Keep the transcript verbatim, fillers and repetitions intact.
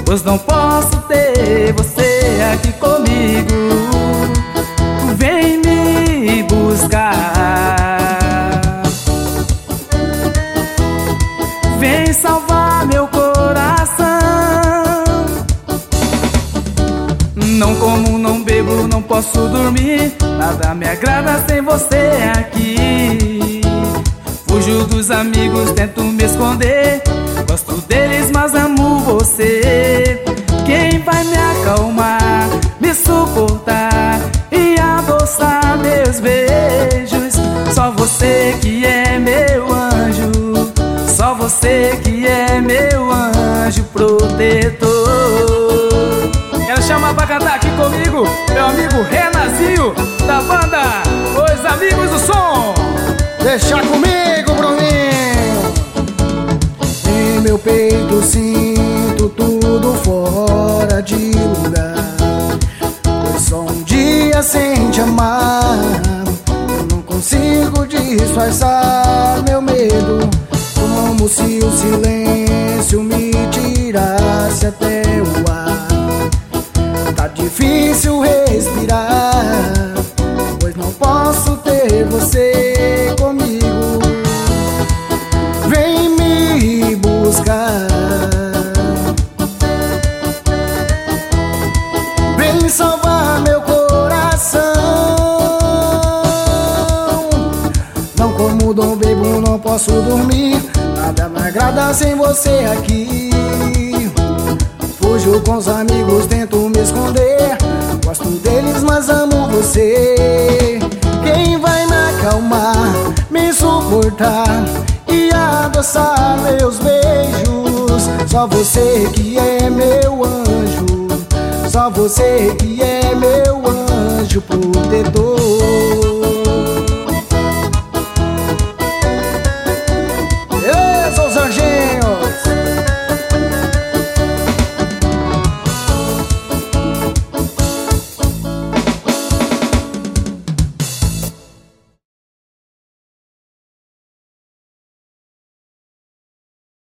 pois não posso ter você aqui comigo. Vem me buscar, vem salvar meu coração. Não como, não bebo, não posso dormir, nada me agrada sem você aqui. Fujo dos amigos, tento me esconder, gosto deles, mas amo você. Quem vai me acalmar, me suportar e adoçar meus beijos? Só você que é meu anjo, só você que é meu anjo protetor. Quero chamar pra cantar aqui comigo meu amigo Renazinho, da banda Os Amigos do Som. Deixa comigo, Bruninho. Em meu peito sinto tudo fora de lugar, pois só um dia sem te amar eu não consigo disfarçar meu medo, como se o silêncio me tirasse até o ar. Tá difícil respirar, pois não posso ter você comigo. Vem me buscar, vem salvar meu coração. Não como, não bebo, não posso dormir, nada me agrada sem você aqui. Fujo com os amigos, tento me esconder, gosto deles, mas amo você. Quem vai me acalmar, me suportar e adoçar meus beijos? Só você que é meu anjo, só você que é meu anjo protetor.